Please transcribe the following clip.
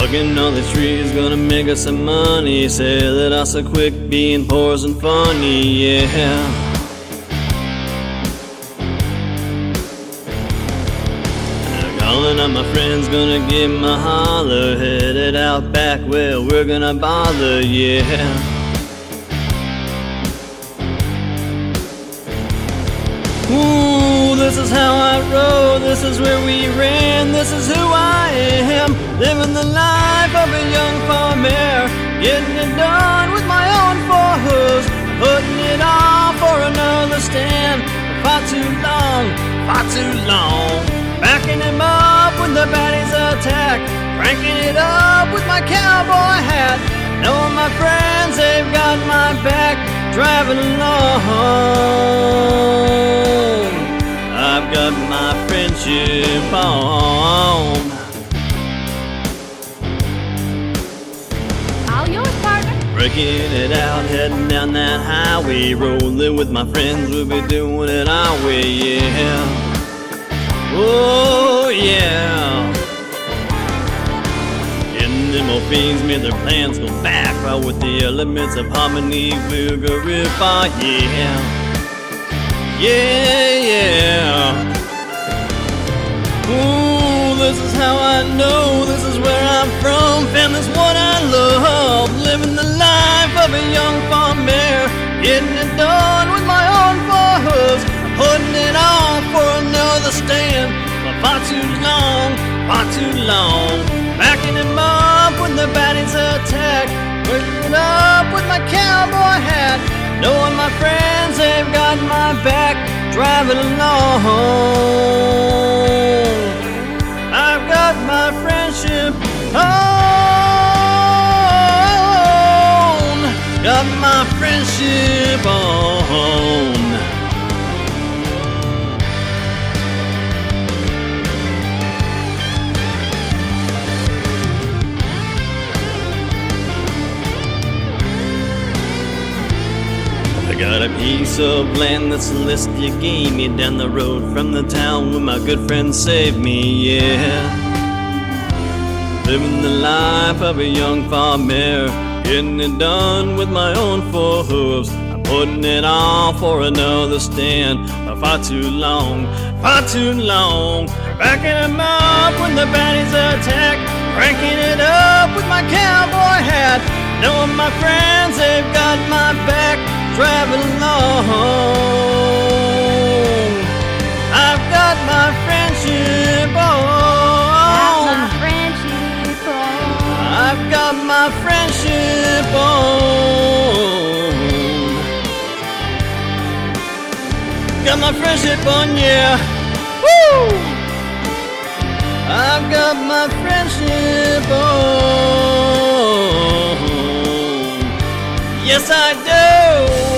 Hugging all these trees, gonna make us some money. Say that I so quick, being poor and funny, yeah. Calling on my friends, gonna give 'em a holler. Headed out back, well, we're gonna bother, yeah. Ooh, this is how I roll, this is where we ran, this is who I am. Living the life of a young farmer, getting it done with my own four hooves, putting it all for another stand. Far too long, backing him up when the baddies attack, cranking it up with my cowboy hat, knowing my friends, they've got my back, driving along. I've got my friendship on. All yours, partner. Breaking it out, heading down that highway, rolling with my friends, we'll be doing it our way, yeah. Oh yeah. Getting them old fiends made their plans go back, right with the elements of harmony, we'll go real far, yeah. Yeah, yeah. Ooh, this is how I know, this is where I'm from, family's what I love, living the life of a young farmer, getting it done with my own four hooves, putting it on for another stand. But far too long, backing him up when the baddies attack, working it up with my cowboy hat, knowing my friends, they've got my back, driving along. I've got my friendship on, got my friendship on. I got a piece of land that's the list you gave me, down the road from the town where my good friend saved me, yeah. Living the life of a young farmer, getting it done with my own four hooves, I'm putting it on for another stand. But far too long, backing him up when the baddies attack, cranking it up with my cowboy hat, knowing my friends, they've got my back, driving along. I've got my friendship on. I've got my friendship on. Got my friendship on, yeah. Woo! I've got my friendship on. Yes, I do.